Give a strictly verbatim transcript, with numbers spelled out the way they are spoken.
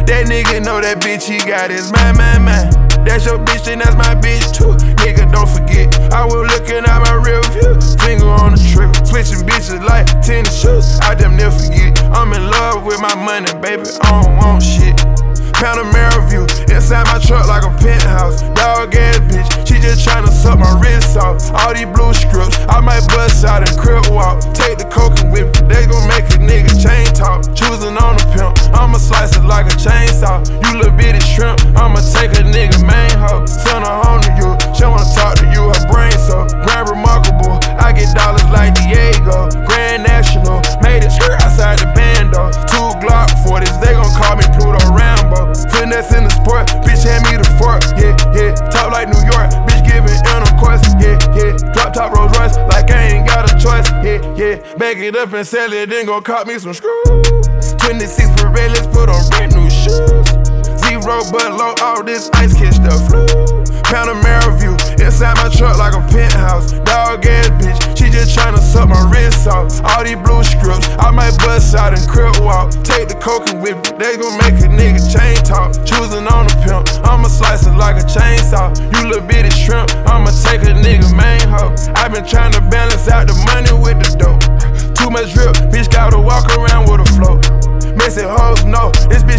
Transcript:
That nigga know that bitch he got his man, man, man. That's your bitch, then that's my bitch too. Nigga, don't forget, I was looking at my real view. Finger on the trigger, switching bitches like tennis shoes. I damn never forget, I'm in love with my money, baby, I don't want shit. Panamera view, inside my truck like a penthouse. Dog ass bitch, she just tryna suck my wrist off. All these blue scripts, I might bust out and crib walk. Take the coke and whip it, they gon' make a nigga chain talk. Choosing on the pimp, I'ma slice it like a chainsaw. You little bitty shrimp, I'ma take a nigga main hoe. Send her home to you, she wanna talk to you, her brain so grand remarkable. I get dollars like Diego, Grand National. Made it skirt outside the bando. Two Glock forties, they gon' call me Pluto Rambo. Finesse in the sport, bitch hand me the fork, yeah, yeah. Top like New York, bitch giving intercourse, yeah, yeah. Drop top Rolls Royce, like I ain't got a choice, yeah, yeah. Back it up and sell it, then gon' cop me some screws. twenty-six for red, let's put on brand new shoes. Zero but low, all this ice catch the flu. Panamera view, inside my truck like a penthouse. Dog ass bitch, she just tryna suck my wrist off. All these blue scripts, I might bust out and crib walk. Take the coke and whip it, they gon' make a nigga chain talk. Choosing on the pimp, I'ma slice it like a chainsaw. You little bitty shrimp, I'ma take a nigga main hoe. I been tryna balance out the money with the dope. Too much drip, bitch gotta walk around with a flow. Messy hoes, no, this bitch